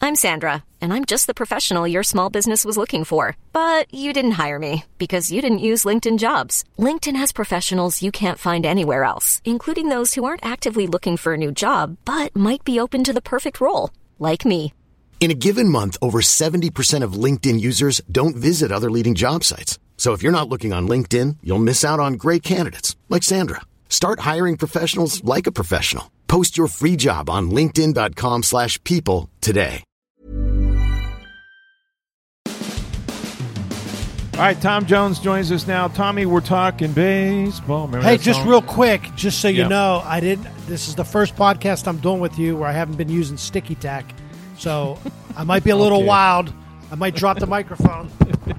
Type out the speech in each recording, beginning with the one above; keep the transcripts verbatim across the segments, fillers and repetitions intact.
I'm Sandra, and I'm just the professional your small business was looking for. But you didn't hire me because you didn't use LinkedIn Jobs. LinkedIn has professionals you can't find anywhere else, including those who aren't actively looking for a new job, but might be open to the perfect role, like me. In a given month, over seventy percent of LinkedIn users don't visit other leading job sites. So if you're not looking on LinkedIn, you'll miss out on great candidates like Sandra. Start hiring professionals like a professional. Post your free job on linkedin.com slash people today. All right, Tom Jones joins us now. Tommy, we're talking baseball. Remember hey, that just song? real quick, just so you Yep. know, I didn't. This is the first podcast I'm doing with you where I haven't been using sticky tack, so I might be a little Okay. wild. I might drop the microphone.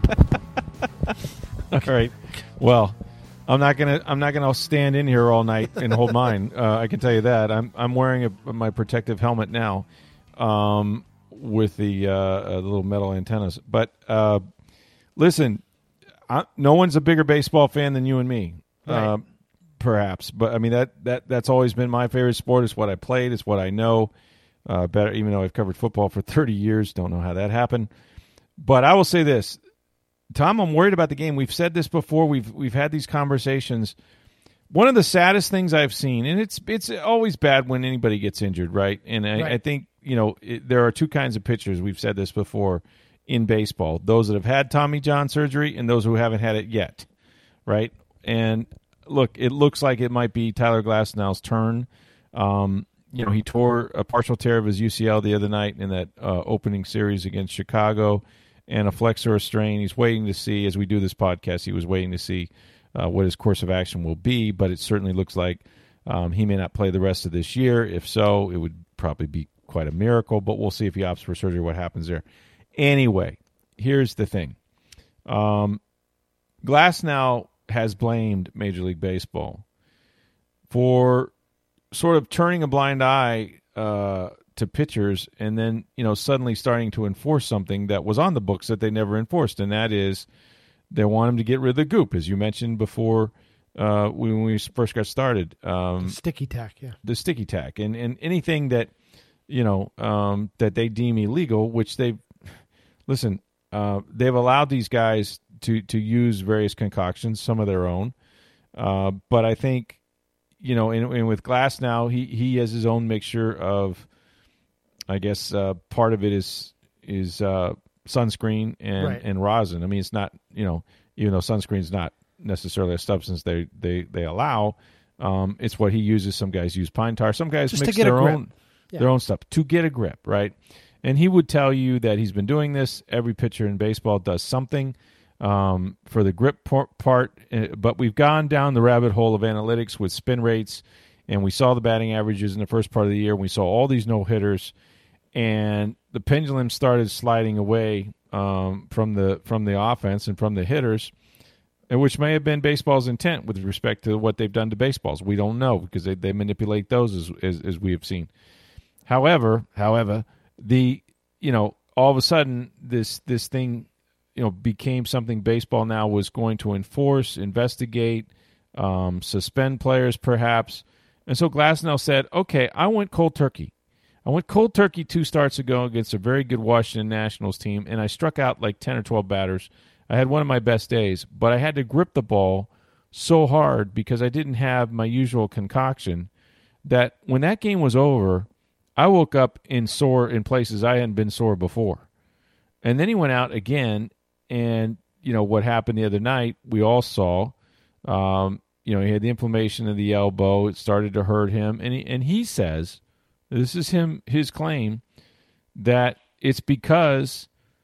All right. Well, I'm not gonna. I'm not gonna stand in here all night and hold mine. Uh, I can tell you that. I'm. I'm wearing a, my protective helmet now, um, with the, uh, uh, the little metal antennas. But uh, listen. I, no one's a bigger baseball fan than you and me, Right. uh, perhaps. But I mean that, that that's always been my favorite sport. It's what I played. It's what I know uh, better. Even though I've covered football for thirty years, don't know how that happened. But I will say this, Tom. I'm worried about the game. We've said this before. We've we've had these conversations. One of the saddest things I've seen, and it's it's always bad when anybody gets injured, right? And I, Right. I think you know it, there are two kinds of pitchers. We've said this before. In baseball, those that have had Tommy John surgery and those who haven't had it yet, right? And look, it looks like it might be Tyler Glasnow's turn. Um, you know, he tore a partial tear of his U C L the other night in that uh, opening series against Chicago, and a flexor strain. He's waiting to see, as we do this podcast, he was waiting to see uh, what his course of action will be, but it certainly looks like um, he may not play the rest of this year. If so, it would probably be quite a miracle, but we'll see if he opts for surgery, what happens there. Anyway, here's the thing. Um, Glasnow has blamed Major League Baseball for sort of turning a blind eye uh, to pitchers and then, you know, suddenly starting to enforce something that was on the books that they never enforced, and that is they want them to get rid of the goop, as you mentioned before uh, when we first got started. Um, Sticky tack, yeah. the sticky tack and, and anything that, you know, um, that they deem illegal, which they've, listen, uh, they've allowed these guys to, to use various concoctions, some of their own. Uh, but I think, you know, and, and with Glasnow, he, he has his own mixture of, I guess, uh, part of it is is uh, sunscreen and, Right. and rosin. I mean, it's not, you know, even though sunscreen is not necessarily a substance they, they, they allow, um, it's what he uses. Some guys use pine tar. Some guys Just to mix get a their grip. own Yeah. their own stuff to get a grip, right? And he would tell you that he's been doing this. Every pitcher in baseball does something um, for the grip part, but we've gone down the rabbit hole of analytics with spin rates, and we saw the batting averages in the first part of the year. We saw all these no-hitters, and the pendulum started sliding away um, from the from the offense and from the hitters, which may have been baseball's intent with respect to what they've done to baseballs. We don't know because they, they manipulate those as, as as we have seen. However, however, the you know all of a sudden this this thing you know became something baseball now was going to enforce, investigate, um, suspend players perhaps, and so Glasnow said, "Okay, I went cold turkey. I went cold turkey two starts ago against a very good Washington Nationals team, and I struck out like ten or twelve batters. I had one of my best days, but I had to grip the ball so hard because I didn't have my usual concoction that when that game was over, I woke up in sore in places I hadn't been sore before." And then he went out again, and you know what happened the other night, we all saw. Um, you know, he had the inflammation of the elbow. It started to hurt him, and he, and he says, this is him his claim, that it's because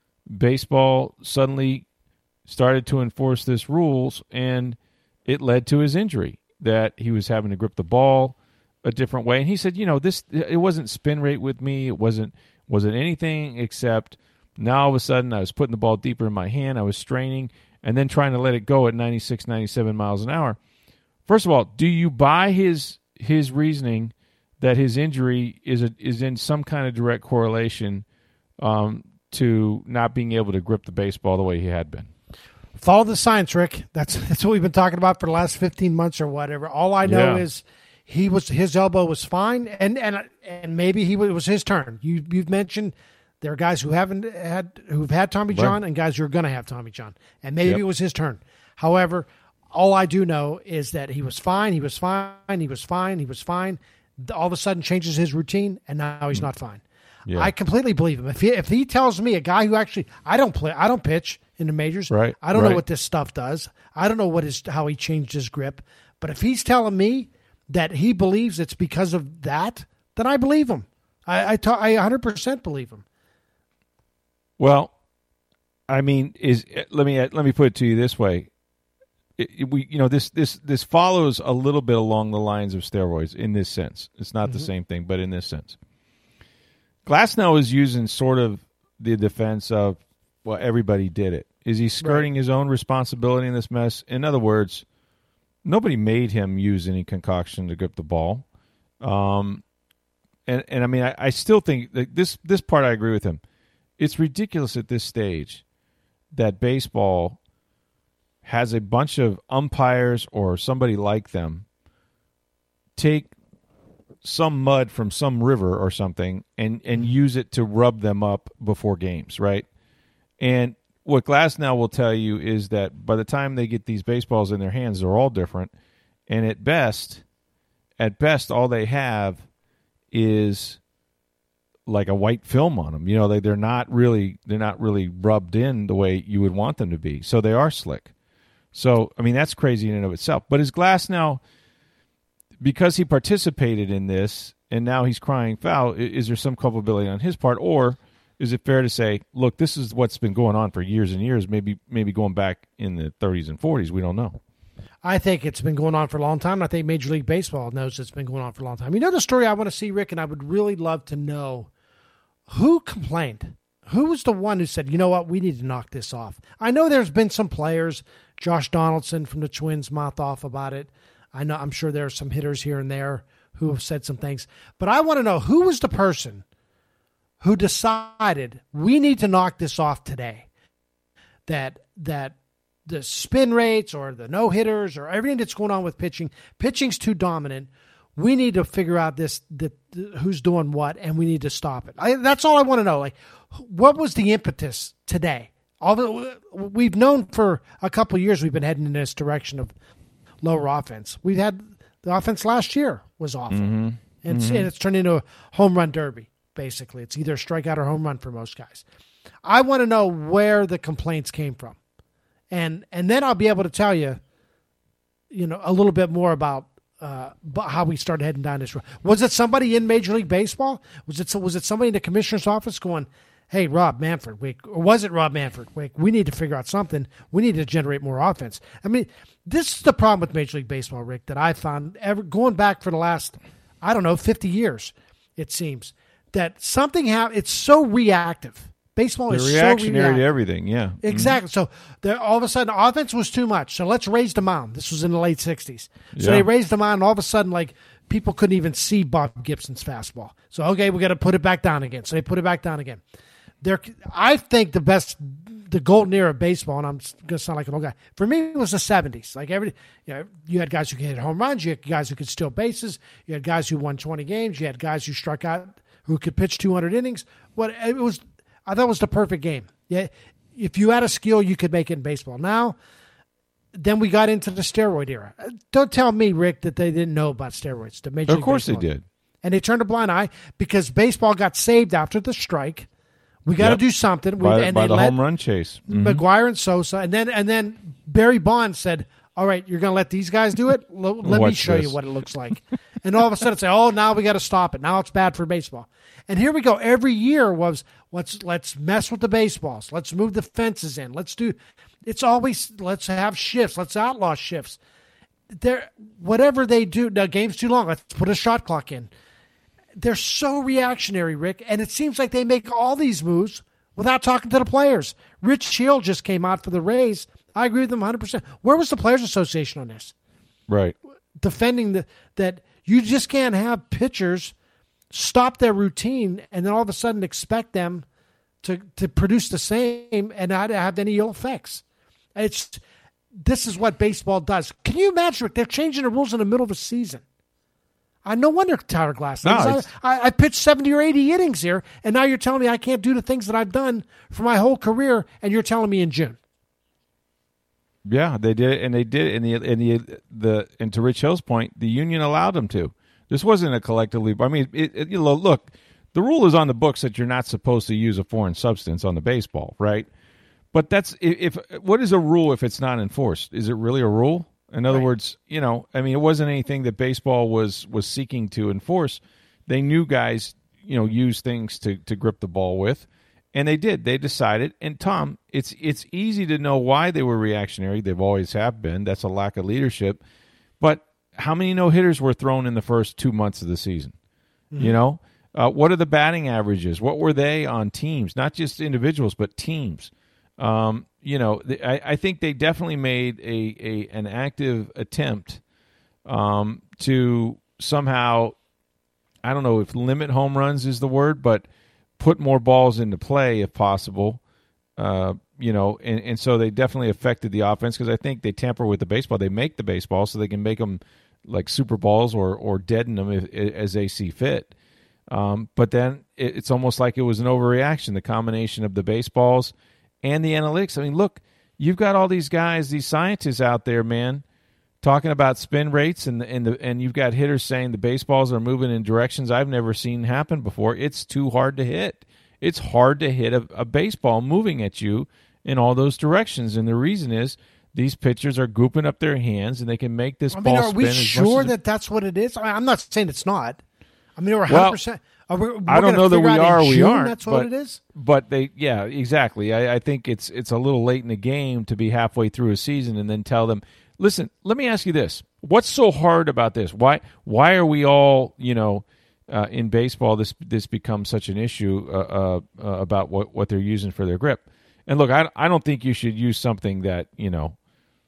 baseball suddenly started to enforce this rules, and it led to his injury, that he was having to grip the ball a different way. And he said, you know, this it wasn't spin rate with me. It wasn't wasn't anything except now all of a sudden I was putting the ball deeper in my hand. I was straining and then trying to let it go at ninety-six, ninety-seven miles an hour. First of all, do you buy his his reasoning that his injury is a, is in some kind of direct correlation um, to not being able to grip the baseball the way he had been? Follow the science, Rick. That's that's what we've been talking about for the last fifteen months or whatever. All I know Yeah. is he was his elbow was fine, and and and maybe he it was his turn. You you've mentioned There are guys who haven't had who've had Tommy John and guys who are going to have Tommy John, and maybe Yep. it was his turn. However, all I do know is that he was fine. He was fine. He was fine. He was fine. All of a sudden, changes his routine, and now he's not fine. Yeah. I completely believe him. If he if he tells me, a guy who actually I don't play, I don't pitch in the majors. Right, I don't right. know what this stuff does. I don't know what his how he changed his grip. But if he's telling me that he believes it's because of that, then I believe him. I I, ta- I one hundred percent believe him. Well, I mean, is let me let me put it to you this way: it, it- we, you know, this this this follows a little bit along the lines of steroids in this sense. It's not the same thing, but in this sense, Glasnow is using sort of the defense of, well, everybody did it. Is he skirting his own responsibility in this mess? In other words, nobody made him use any concoction to grip the ball. Um, and and I mean, I, I still think that this this part I agree with him. It's ridiculous at this stage that baseball has a bunch of umpires or somebody like them take some mud from some river or something and, and use it to rub them up before games, right? And what Glasnow will tell you is that by the time they get these baseballs in their hands, they're all different. And at best, at best, all they have is like a white film on them. You know, they, they're not really they're not really rubbed in the way you would want them to be. So they are slick. So, I mean, that's crazy in and of itself. But is Glasnow, because he participated in this and now he's crying foul, i- is there some culpability on his part? Or is it fair to say, look, this is what's been going on for years and years, maybe maybe going back in the thirties and forties? We don't know. I think it's been going on for a long time. I think Major League Baseball knows it's been going on for a long time. You know the story I want to see, Rick, and I would really love to know who complained. Who was the one who said, you know what, we need to knock this off? I know there's been some players, Josh Donaldson from the Twins, mouth off about it. I know, I'm sure there are some hitters here and there who have said some things. But I want to know, who was the person who decided we need to knock this off today? That that the spin rates or the no-hitters or everything that's going on with pitching, pitching's too dominant. We need to figure out this, the, the, who's doing what, and we need to stop it. I, that's all I want to know. Like, what was the impetus today? All the, we've known for a couple of years we've been heading in this direction of lower offense. We've had the offense last year was awful, Mm-hmm. and, it's, and it's turned into a home run derby. Basically, it's either a strikeout or home run for most guys. I want to know where the complaints came from, and and then I'll be able to tell you, you know, a little bit more about. Uh, but how we started heading down this road. Was it somebody in Major League Baseball? Was it was it somebody in the commissioner's office going, "Hey, Rob Manfred, we, or was it Rob Manfred? We, we need to figure out something. We need to generate more offense." I mean, this is the problem with Major League Baseball, Rick, that I found ever going back for the last, I don't know, fifty years. It seems that something happened. It's so reactive. Baseball They're is reactionary so reactive. to everything, yeah. Exactly. So there, all of a sudden, offense was too much. So let's raise the mound. This was in the late sixties. So Yeah. they raised the mound, and all of a sudden, like, people couldn't even see Bob Gibson's fastball. So, okay, we got to put it back down again. So they put it back down again. There, I think the best, the golden era of baseball, and I'm going to sound like an old guy, for me, it was the seventies. Like, every, you know, you had guys who could hit home runs. You had guys who could steal bases. You had guys who won twenty games. You had guys who struck out, who could pitch two hundred innings. What it was, I thought it was the perfect game. Yeah, if you had a skill, you could make it in baseball. Now, then we got into the steroid era. Don't tell me, Rick, that they didn't know about steroids. The Major Of League course Baseball. they did. And they turned a blind eye because baseball got saved after the strike. We got to Yep. do something. We, By, and by they the let home run chase. Mhm. McGuire and Sosa, and then and then Barry Bonds said, "All right, you're going to let these guys do it. Let, let me Watch show this." you what it looks like." And all of a sudden, it's like, "Oh, now we got to stop it. Now it's bad for baseball." And here we go. Every year was let's let's mess with the baseballs. Let's move the fences in. Let's do. It's always let's have shifts. Let's outlaw shifts. There, whatever they do. The game's too long. Let's put a shot clock in. They're so reactionary, Rick, and it seems like they make all these moves without talking to the players. Rich Hill just came out for the Rays. I agree with them one hundred percent. Where was the Players Association on this? Right. Defending the, that you just can't have pitchers stop their routine and then all of a sudden expect them to, to produce the same and not have any ill effects. It's This is what baseball does. Can you imagine? They're changing the rules in the middle of a season. I no wonder Tyler Glass. No, I, I, I pitched seventy or eighty innings here, and now you're telling me I can't do the things that I've done for my whole career, and you're telling me in June. Yeah, they did it, and they did it. And the and the the and to Rich Hill's point, the union allowed them to. This wasn't a collectively. I mean, it, it, you know, look, the rule is on the books that you're not supposed to use a foreign substance on the baseball, right? But that's if, if what is a rule if it's not enforced? Is it really a rule? In other right. words, you know, I mean, it wasn't anything that baseball was was seeking to enforce. They knew guys, you know, use things to to grip the ball with. And they did. They decided. And, Tom, it's it's easy to know why they were reactionary. They've always have been. That's a lack of leadership. But how many no-hitters were thrown in the first two months of the season? Mm-hmm. You know? Uh, what are the batting averages? What were they on teams? Not just individuals, but teams. Um, you know, I, I think they definitely made a, a an active attempt um, to somehow, I don't know if limit home runs is the word, but put more balls into play if possible, uh, you know, and, and so they definitely affected the offense because I think they tamper with the baseball. They make the baseball so they can make them like super balls or, or deaden them if, as they see fit. Um, but then it, it's almost like it was an overreaction, the combination of the baseballs and the analytics. I mean, look, you've got all these guys, these scientists out there, man, talking about spin rates, and and the and you've got hitters saying the baseballs are moving in directions I've never seen happen before. It's too hard to hit. It's hard to hit a, a baseball moving at you in all those directions, and the reason is these pitchers are gooping up their hands, and they can make this I mean, ball are spin. we as sure much that as that's what it is? I mean, I'm not saying it's not. I mean, we're one well, hundred percent. Are we, we're I don't know that we are. Or we June, aren't. That's but, what it is. But they, yeah, exactly. I, I think it's it's a little late in the game to be halfway through a season and then tell them, listen, let me ask you this: what's so hard about this? Why why are we all, you know, uh, in baseball? This this becomes such an issue uh, uh, uh, about what, what they're using for their grip. And look, I I don't think you should use something that you know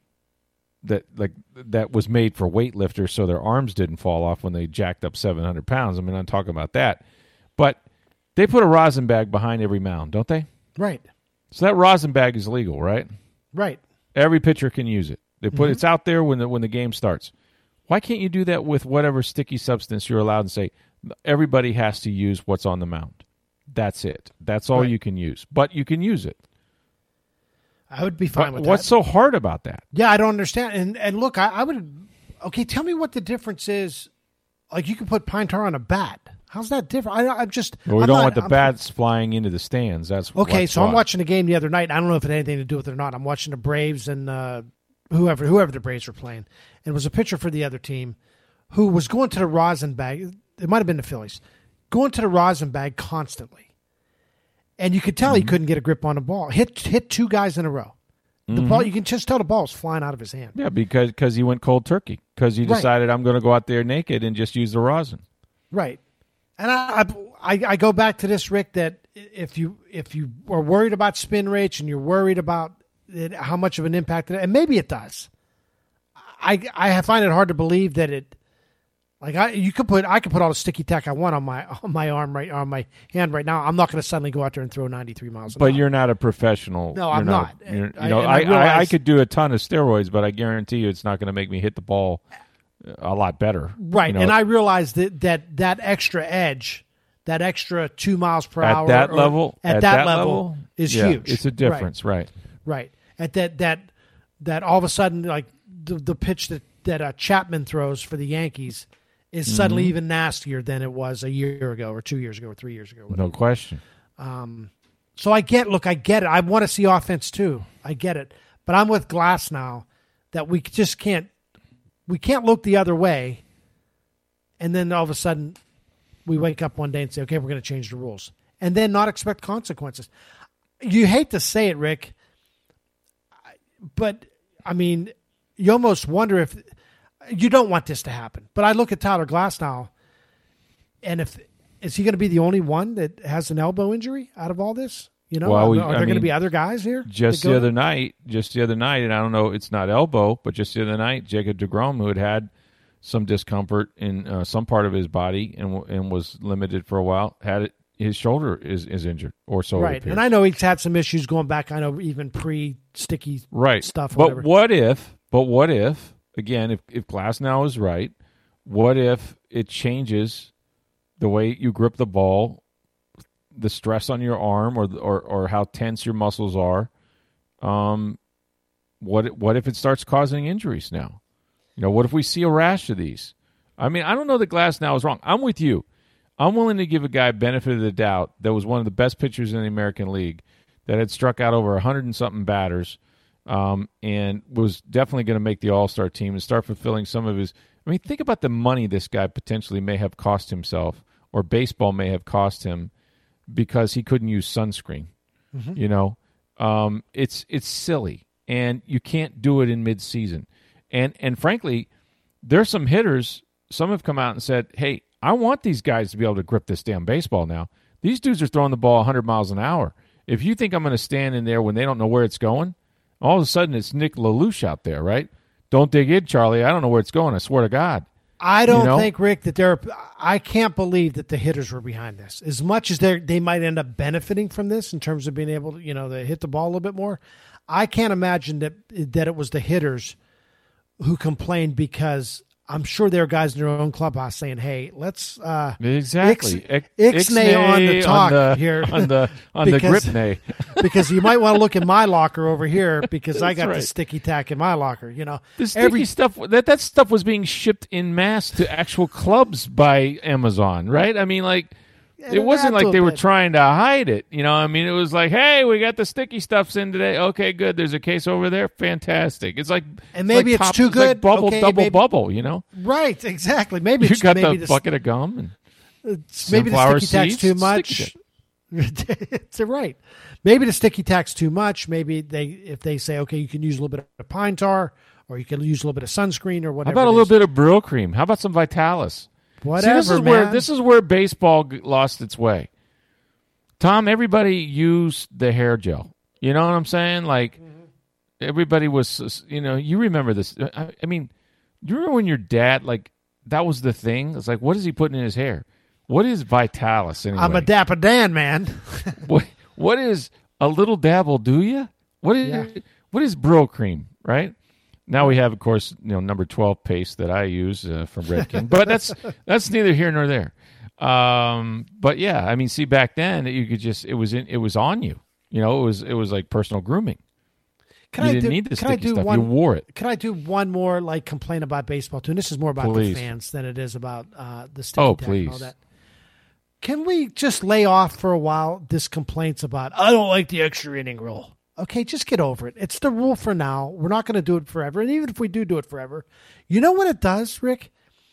that like that was made for weightlifters so their arms didn't fall off when they jacked up seven hundred pounds. I mean, I'm talking about that, but they put a rosin bag behind every mound, don't they? Right. So that rosin bag is legal, right? Right. Every pitcher can use it. They put mm-hmm. it's out there when the when the game starts. Why can't you do that with whatever sticky substance you're allowed and say everybody has to use what's on the mound? That's it. That's all right. you can use. But you can use it. I would be fine but with what's that. so hard about that? Yeah, I don't understand. And and look, I, I would okay. Tell me what the difference is. Like you can put pine tar on a bat. How's that different? I, I'm just. Well, we I'm don't not, want the I'm, bats flying into the stands. That's okay. That's so why. I'm watching the game the other night. I don't know if it had anything to do with it or not. I'm watching the Braves and uh, whoever whoever the Braves were playing. And it was a pitcher for the other team who was going to the rosin bag. It might have been the Phillies, going to the rosin bag constantly, and you could tell mm-hmm. he couldn't get a grip on the ball. Hit hit two guys in a row. The mm-hmm. ball, you can just tell the ball's flying out of his hand. Yeah, because cause he went cold turkey. Because he decided, right. I'm going to go out there naked and just use the rosin. Right. And I, I I go back to this, Rick, that if you if you are worried about spin rates and you're worried about it, how much of an impact it, and maybe it does, I I find it hard to believe that it. Like I, you could put, I could put all the sticky tack I want on my on my arm right on my hand right now. I'm not going to suddenly go out there and throw ninety-three miles an but hour. But you're not a professional. No, you're I'm not. not. You I, know, I, I, realize, I, I could do a ton of steroids, but I guarantee you, it's not going to make me hit the ball a lot better. Right, you know? And I realize that that that extra edge, that extra two miles per at hour that or, level, at, at that, that level, level is yeah, huge. It's a difference, right? Right. right. At that that that all of a sudden, like the the pitch that that uh, Chapman throws for the Yankees is suddenly mm-hmm. even nastier than it was a year ago or two years ago or three years ago. No question. Um, so I get, look, I get it. I want to see offense too. I get it. But I'm with Glass now that we just can't, we can't look the other way. And then all of a sudden we wake up one day and say, okay, we're going to change the rules. And then not expect consequences. You hate to say it, Rick, but I mean, you almost wonder if, you don't want this to happen. But I look at Tyler Glass now, and if is he going to be the only one that has an elbow injury out of all this? You know, well, we, are, are there going to be other guys here? Just the other night, just the other night, and I don't know, it's not elbow, but just the other night, Jacob deGrom, who had had some discomfort in uh, some part of his body and and was limited for a while, had it, his shoulder is, is injured, or so right. it appears. And I know he's had some issues going back. I know even pre-sticky right. stuff. Or but whatever. what if? But what if? Again, if, if Glasnow is right, what if it changes the way you grip the ball, the stress on your arm, or or or how tense your muscles are? Um, what what if it starts causing injuries now? You know, what if we see a rash of these? I mean, I don't know that Glasnow is wrong. I'm with you. I'm willing to give a guy benefit of the doubt that was one of the best pitchers in the American League, that had struck out over a hundred and something batters, um, and was definitely going to make the All-Star team and start fulfilling some of his. I mean, think about the money this guy potentially may have cost himself, or baseball may have cost him, because he couldn't use sunscreen. Mm-hmm. You know, um, it's it's silly, and you can't do it in mid-season. And and frankly, there's some hitters. Some have come out and said, "Hey, I want these guys to be able to grip this damn baseball now. These dudes are throwing the ball one hundred miles an hour. If you think I'm going to stand in there when they don't know where it's going, all of a sudden it's Nick LaLoosh out there, right? Don't dig in, Charlie. I don't know where it's going. I swear to God." I don't you know? think, Rick, that there. I can't believe that the hitters were behind this. As much as they they might end up benefiting from this in terms of being able to, you know, to hit the ball a little bit more, I can't imagine that that it was the hitters who complained, because I'm sure there are guys in their own clubhouse saying, "Hey, let's uh, exactly ix- ixnay on the talk on the, here on the on because, the grip nay." Because you might want to look at my locker over here, because I got right. the sticky tack in my locker." You know, the sticky every stuff that that stuff was being shipped in mass to actual clubs by Amazon, right? I mean, like. It wasn't like they were bit. trying to hide it. You know, I mean, it was like, hey, we got the sticky stuffs in today. Okay, good. There's a case over there. Fantastic. It's like, and maybe it's, it's like top, too it's good. Like bubble, okay, double maybe, bubble, you know? Right, exactly. Maybe you it's got maybe the the bucket of gum and maybe the sticky tack's seeds, too much. It's right. Maybe the sticky tack's too much. Maybe they, if they say, okay, you can use a little bit of pine tar, or you can use a little bit of sunscreen, or whatever. How about a little bit of Brill cream? How about some Vitalis? Whatever, See, this is man. where this is where baseball lost its way. Tom, everybody used the hair gel. You know what I'm saying? Like, mm-hmm. everybody was, you know, you remember this. I, I mean, do you remember when your dad, like, that was the thing? It's like, what is he putting in his hair? What is Vitalis anyway? I'm a Dapper Dan, man. what What is a little dab will do you? What is, yeah. what is Brill cream, right? Now we have, of course, you know, number twelve paste that I use uh, from Redken. But that's that's neither here nor there. Um, but yeah, I mean, see, back then you could just it was in, it was on you. You know, it was it was like personal grooming. Can you I didn't do, need the can I sticky do stuff. One, you wore it. Can I do one more like complaint about baseball too? And this is more about please. the fans than it is about uh, the sticky oh, tack please. and all that. Can we just lay off for a while this complaints about, I don't like the extra inning rule? Okay, just get over it. It's the rule for now. We're not going to do it forever. And even if we do do it forever, you know what it does, Rick?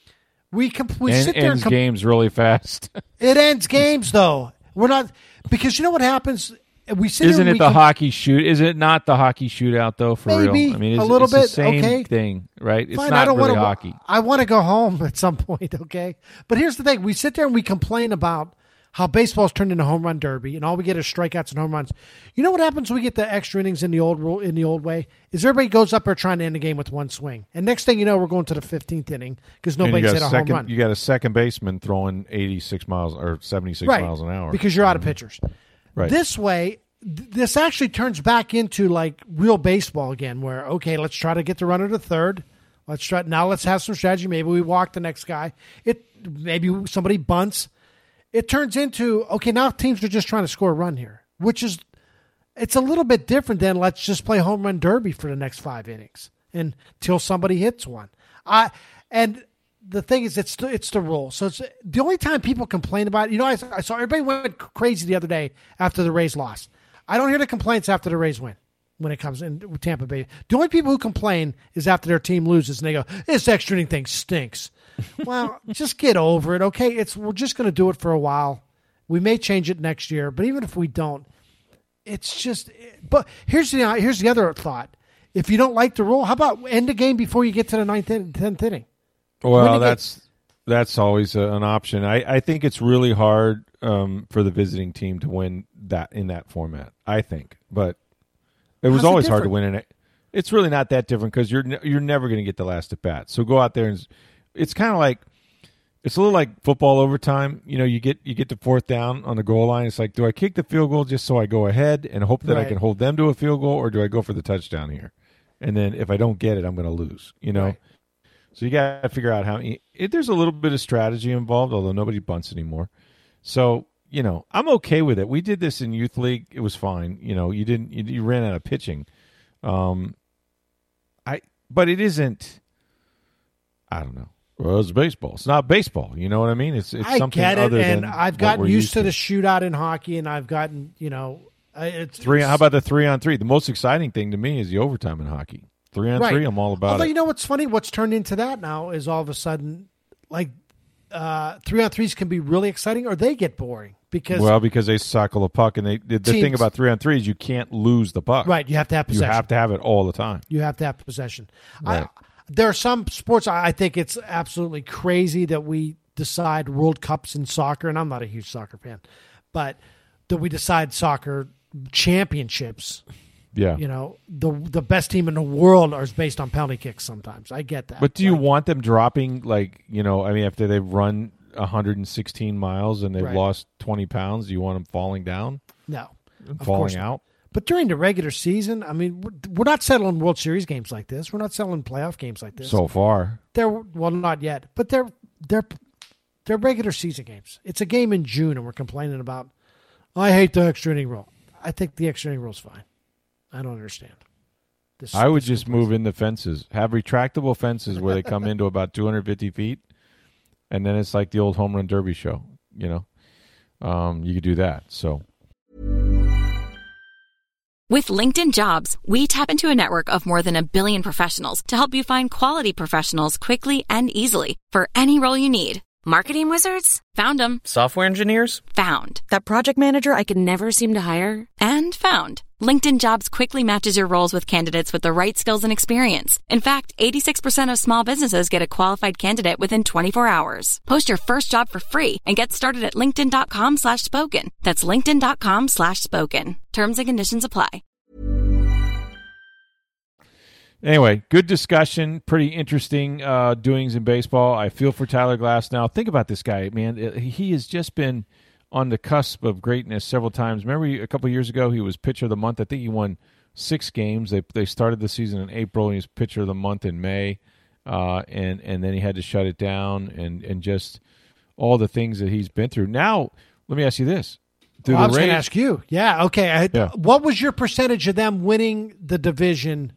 We, comp- we and, sit there ends and com- games really fast. It ends games, though. We're not – because you know what happens? We sit Isn't there it and the com- hockey shoot? Is it not the hockey shootout, though, for Maybe, real? I mean, it's, a little it's bit, the same okay. thing, right? It's Fine, not I don't really wanna, hockey. I want to go home at some point, okay? But here's the thing. We sit there and we complain about how baseball's turned into home run derby, and all we get is strikeouts and home runs. You know what happens when we get the extra innings in the old rule, in the old way? Is everybody goes up there trying to end the game with one swing. And next thing you know, we're going to the fifteenth inning because nobody's hit a second, home run. You got a second baseman throwing eighty-six miles or seventy-six right, miles an hour. because you're out of pitchers. Right. This way, th- this actually turns back into like real baseball again, where, okay, let's try to get the runner to third. Let's try now. Let's have some strategy. Maybe we walk the next guy. It maybe somebody bunts. It turns into, okay, now teams are just trying to score a run here, which is, it's a little bit different than let's just play home run derby for the next five innings until somebody hits one. I and the thing is, it's the, it's the rule. So it's the only time people complain about it. You know, I, I saw everybody went crazy the other day after the Rays lost. I don't hear the complaints after the Rays win. When it comes in Tampa Bay, the only people who complain is after their team loses and they go, "This extra inning thing stinks." Well, just get over it, okay? It's we're just going to do it for a while. We may change it next year, but even if we don't, it's just. But here's the here's the other thought: if you don't like the rule, how about end the game before you get to the ninth, tenth inning? Well, that's get, that's always a, an option. I, I think it's really hard um, for the visiting team to win that in that format. I think, but. It was How's always it hard to win in it. It's really not that different because you're you're never going to get the last at bat. So go out there and it's kind of like it's a little like football overtime. You know, you get you get to fourth down on the goal line. It's like, do I kick the field goal just so I go ahead and hope that right. I can hold them to a field goal, or do I go for the touchdown here? And then if I don't get it, I'm going to lose. You know, right. So you got to figure out how. It, there's a little bit of strategy involved, although nobody bunts anymore. So you know, I'm okay with it. We did this in youth league; it was fine. You know, you didn't you, you ran out of pitching. Um, I but it isn't. I don't know. Well, it's baseball. It's not baseball. You know what I mean? It's it's I something get it, other and than I've what gotten we're used to to the shootout in hockey, and I've gotten you know it's three. it's, How about the three on three? The most exciting thing to me is the overtime in hockey. Three on right. three, I'm all about Although, it. you know what's funny? What's turned into that now is all of a sudden, like uh, three on threes can be really exciting, or they get boring because Well, because they cycle the puck, and they the, the Teams- thing about three on three is you can't lose the puck. right, you have to have You possession. have to have it all the time. You have to have possession. Right. I, there are some sports I I think it's absolutely crazy that we decide World Cups in soccer, and I'm not a huge soccer fan, but that we decide soccer championships. Yeah. You know, the the best team in the world is based on penalty kicks sometimes. I get that. But do you Like, want them dropping, like, you know, I mean, after they've run one hundred sixteen miles and they've Right. lost twenty pounds, do you want them falling down No. and Of falling course not. out? But during the regular season, I mean, we're, we're not settling World Series games like this. We're not settling playoff games like this. So far. They're well, not yet, but they're they're they're regular season games. It's a game in June, and we're complaining about. I hate the extra inning rule. I think the extra inning rule's fine. I don't understand. This, I would this just move in the fences. Have retractable fences where they come into about two hundred fifty feet, and then it's like the old home run derby show, you know? Um, you could do that, so... With LinkedIn Jobs, we tap into a network of more than a billion professionals to help you find quality professionals quickly and easily for any role you need. Marketing wizards? Found them. Software engineers? Found. That project manager I could never seem to hire? And found. LinkedIn Jobs quickly matches your roles with candidates with the right skills and experience. In fact, eighty-six percent of small businesses get a qualified candidate within twenty-four hours. Post your first job for free and get started at linkedin.com slash spoken. That's linkedin.com slash spoken. Terms and conditions apply. Anyway, good discussion. Pretty interesting uh, doings in baseball. I feel for Tyler Glasnow. Think about this guy, man. He has just been on the cusp of greatness several times. Remember a couple of years ago, he was pitcher of the month. I think he won six games. They they started the season in April, and he was pitcher of the month in May. Uh, and, and then he had to shut it down and, and just all the things that he's been through. Now, let me ask you this. Do Well, I the was going to Rays- ask you. Yeah, okay. I, Yeah. What was your percentage of them winning the division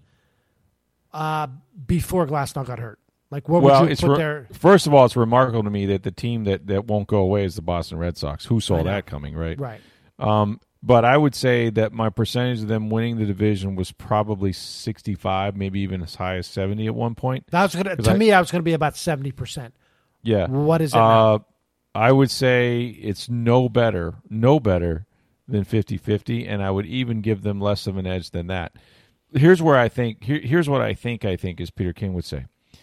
uh, before Glasnow got hurt? Like, what Well, would you it's put re- there? first of all, it's remarkable to me that the team that, that won't go away is the Boston Red Sox. Who saw I know. that coming, right? Right. Um, but I would say that my percentage of them winning the division was probably sixty-five, maybe even as high as seventy at one point. That was gonna, 'Cause to I- me, I was going to be about seventy percent. Yeah. What is it now? Uh, I would say it's no better, no better than fifty-fifty, and I would even give them less of an edge than that. Here's where I think, here, here's what I think I think, as Peter King would say.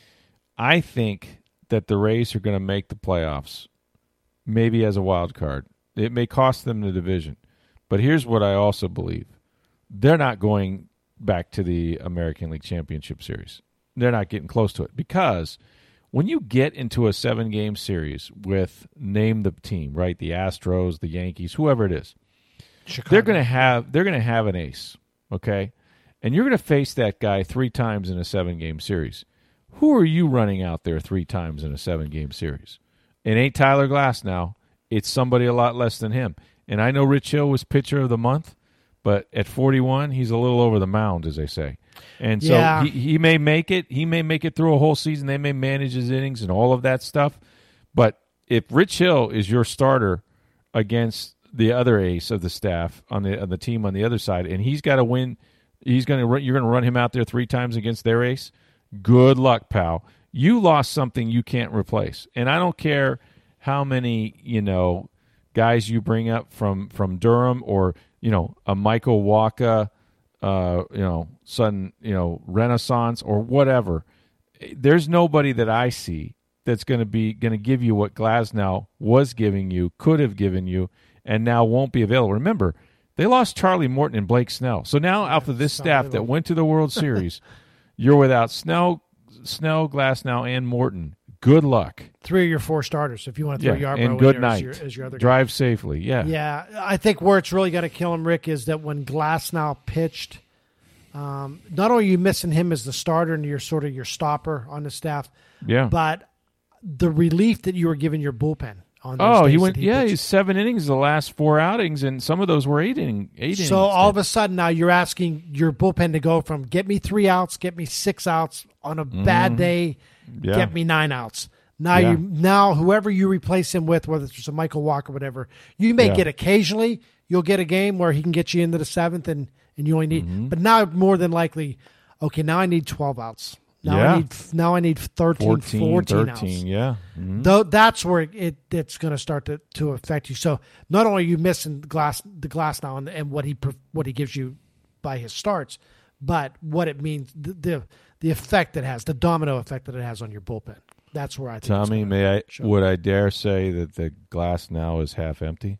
I think that the Rays are going to make the playoffs, maybe as a wild card. It may cost them the division. But here's what I also believe. They're not going back to the American League Championship Series. They're not getting close to it. Because when you get into a seven-game series with, name the team, right, the Astros, the Yankees, whoever it is, Chicago. they're going to have they're going to have an ace, okay? And you're going to face that guy three times in a seven-game series. Who are you running out there three times in a seven-game series? It ain't Tyler Glasnow. It's somebody a lot less than him. And I know Rich Hill was pitcher of the month, but at forty-one, he's a little over the mound, as they say. And so Yeah. he, he may make it. He may make it through a whole season. They may manage his innings and all of that stuff. But if Rich Hill is your starter against the other ace of the staff on the on the team on the other side, and he's got to win, he's going to you're going to run him out there three times against their ace. Good luck, pal. You lost something you can't replace, and I don't care how many you know guys you bring up from from Durham or you know a Michael Wacha, uh, you know sudden you know Renaissance or whatever. There's nobody that I see that's going to be going to give you what Glasnow was giving you, could have given you, and now won't be available. Remember, they lost Charlie Morton and Blake Snell. So now, after this staff that went to the World Series, you're without Snell, Snell, Glasnow, and Morton. Good luck. Three of your four starters, if you want to throw Yeah, Yarbrough and good in there night. as your, as your other guy. Drive safely. Yeah. Yeah, I think where it's really going to kill him, Rick, is that when Glasnow pitched Um, not only are you missing him as the starter and you're sort of your stopper on the staff, Yeah. but the relief that you were giving your bullpen on those Oh, days he went. that he yeah, pitched. he's seven innings the last four outings, and some of those were eight inning. Eight innings. So all of a sudden now you're asking your bullpen to go from get me three outs, get me six outs on a bad day, Yeah. get me nine outs. Now Yeah. you now whoever you replace him with, whether it's a Michael Walker, whatever, you may Yeah. get occasionally. You'll get a game where he can get you into the seventh, and, and you only need. Mm-hmm. But now more than likely, okay, now I need twelve outs. Now Yeah. I need now I need thirteen, fourteen, fourteen thirteen, outs. yeah. Mhm. Though that's where it it's going to start to, to affect you. So not only are you missing the glass the glass now and, and what he pre- what he gives you by his starts, but what it means the, the the effect it has, the domino effect that it has on your bullpen. That's where I think. it's Tommy, gonna may I? show. Would I dare say that the glass now is half empty?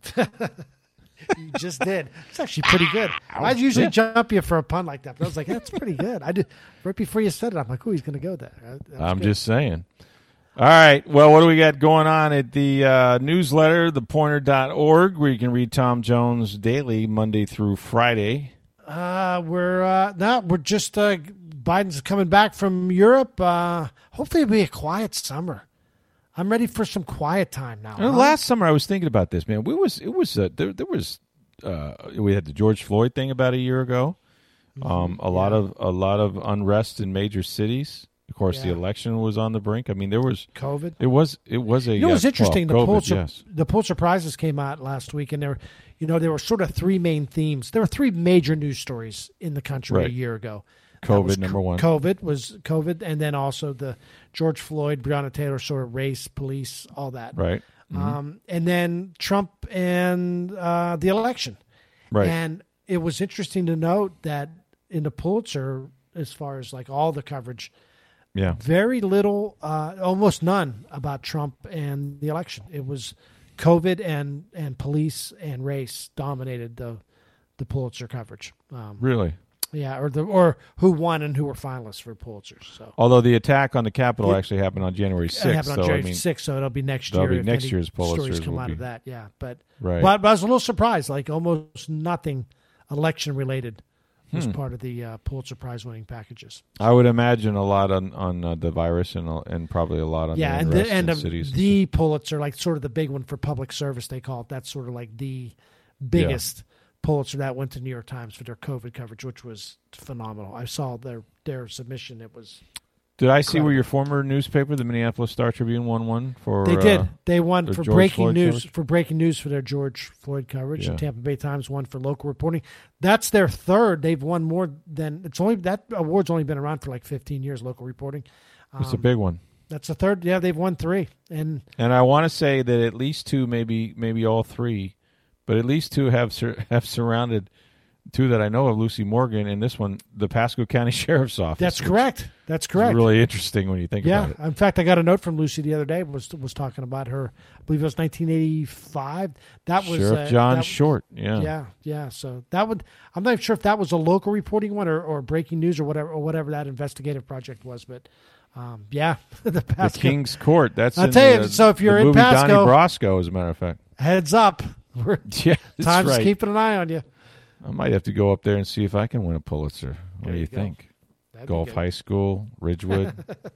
You just did. It's actually pretty good. I'd usually jump you for a pun like that, but I was like, that's pretty good. I did right before you said it. I'm like, oh, he's going to go there. That was I'm good. just saying. All right. Well, what do we got going on at the uh, newsletter, the pointer dot org, where you can read Tom Jones daily, Monday through Friday? Uh, we're uh, no, we're just uh, Biden's coming back from Europe. Uh, hopefully, it'll be a quiet summer. I'm ready for some quiet time now. You know, huh? last summer, I was thinking about this, man. We was it was uh, there. There was uh, we had the George Floyd thing about a year ago. Um, a lot of a lot of unrest in major cities. Of course, the Yeah. election was on the brink. I mean, there was COVID. It was it was a. You know, it was uh, interesting. well, the COVID, Pulitzer, yes. the Pulitzer Prizes came out last week, and there, were, you know, there were sort of three main themes. There were three major news stories in the country Right. a year ago. That COVID, was number one. COVID was COVID, and then also the George Floyd, Breonna Taylor sort of race, police, all that. Right. Um, and then Trump and uh, the election. Right. And it was interesting to note that in the Pulitzer, as far as like all the coverage, Yeah. very little, uh, almost none about Trump and the election. It was COVID and, and police and race dominated the the Pulitzer coverage. Um, Really. yeah, or the or who won and who were finalists for Pulitzers. So Although the attack on the Capitol It- actually happened on January it sixth, happened on so January I mean, sixth, so it'll be next that'll year. be if next any year's stories Pulitzers come will out be- of that. Yeah, but Right. but, but I was a little surprised. Like almost nothing election related was part of the uh, Pulitzer Prize winning packages. I would imagine a lot on on uh, the virus and uh, and probably a lot on Yeah, the and unrest the and in of cities. and the Pulitzer, like sort of the big one for public service, they call it. That's sort of like the biggest Pulitzer that went to New York Times for their COVID coverage, which was phenomenal. I saw their their submission. It was Did I see where incredible. your former newspaper, the Minneapolis Star Tribune, won one for? They uh, did. They won their for George breaking Floyd news coverage? for breaking news for their George Floyd coverage. Yeah. And Tampa Bay Times won for local reporting. That's their third. They've won more than it's only that award's only been around for like fifteen years. Local reporting. It's a Um, big one, That's the third. Yeah, they've won three. And and I want to say that at least two, maybe maybe all three, but at least two have sur- have surrounded two that I know of, Lucy Morgan, and this one, the Pasco County Sheriff's Office. that's which correct. That's is correct. really interesting when you think Yeah. about it. In fact, I got a note from Lucy the other day. Was was talking about her. I believe it was nineteen eighty-five. That was Sheriff uh, John that- Short. Yeah. Yeah, yeah. So that would I'm not sure if that was a local reporting one or, or breaking news or whatever or whatever that investigative project was, but um, yeah, the The Pasco, King's Court. That's I'll in tell the, you, uh, so if you're the in movie Pasco- Donnie Brasco, as a matter of fact. heads up. We're, Yeah, that's time's right. keeping an eye on you. I might have to go up there and see if I can win a Pulitzer. What There do you, you go. think? That'd be Gulf good. High School, Ridgewood.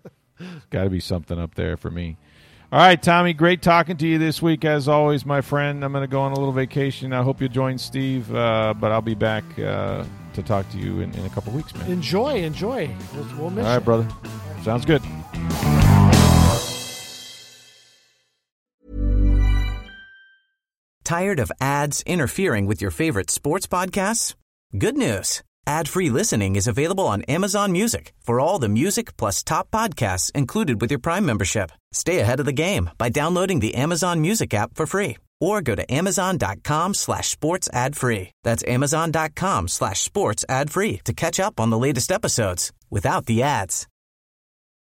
Got to be something up there for me. All right, Tommy, great talking to you this week, as always, my friend. I'm going to go on a little vacation. I hope you join Steve, uh, but I'll be back uh, to talk to you in, in a couple weeks, man. Enjoy, enjoy. We'll, we'll miss All right, you. brother. Sounds good. Tired of ads interfering with your favorite sports podcasts? Good news. Ad-free listening is available on Amazon Music for all the music plus top podcasts included with your Prime membership. Stay ahead of the game by downloading the Amazon Music app for free or go to amazon.com slash sports ad free. That's amazon.com slash sports ad free to catch up on the latest episodes without the ads.